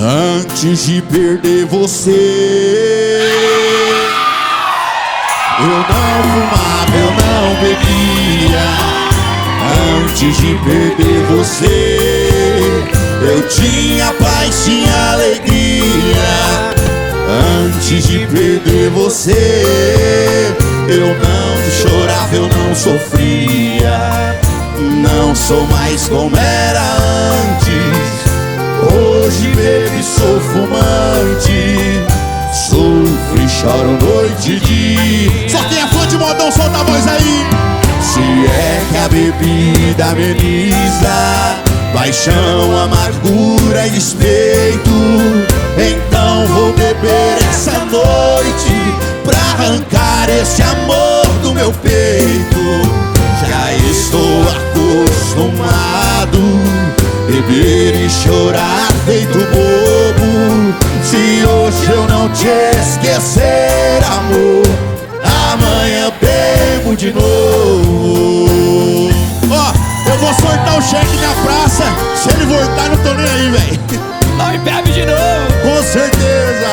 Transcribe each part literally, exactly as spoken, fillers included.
Antes de perder você, eu não fumava, eu não bebia. Antes de perder você, eu tinha paz, tinha alegria. Antes de perder você, eu não chorava, eu não sofria. Não sou mais como era antes. Hoje bebo e sou fumante. Sofro e choro noite e dia. Só quem é fã de modão, solta a voz aí. Se é que a bebida ameniza paixão, amargura e despeito, então vou beber essa noite pra arrancar esse amor do meu peito. Já estou acostumado beber e chorar feito bobo. Se hoje eu não te esquecer, amor, amanhã bebo de novo. Ó, oh, eu vou sortar o cheque na praça. Se ele voltar, não tô nem aí, véi. Nós bebe de novo. Com certeza.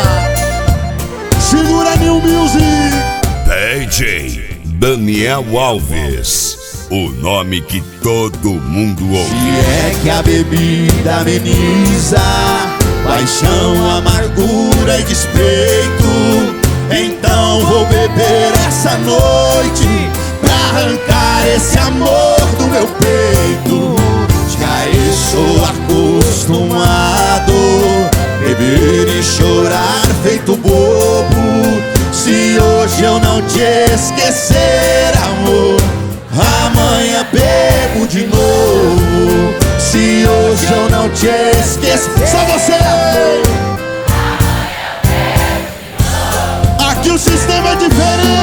Segura New Music. D J Daniel Alves, o nome que todo mundo ouve. Se é que a bebida ameniza paixão, amargura e despeito, então vou beber essa noite pra arrancar esse amor do meu peito. Já estou acostumado beber e chorar feito bobo. Se hoje eu não te esquecer, amor, amanhã bebo de novo. Se hoje eu não te esquecer, só você, amor. Aqui o sistema é diferente.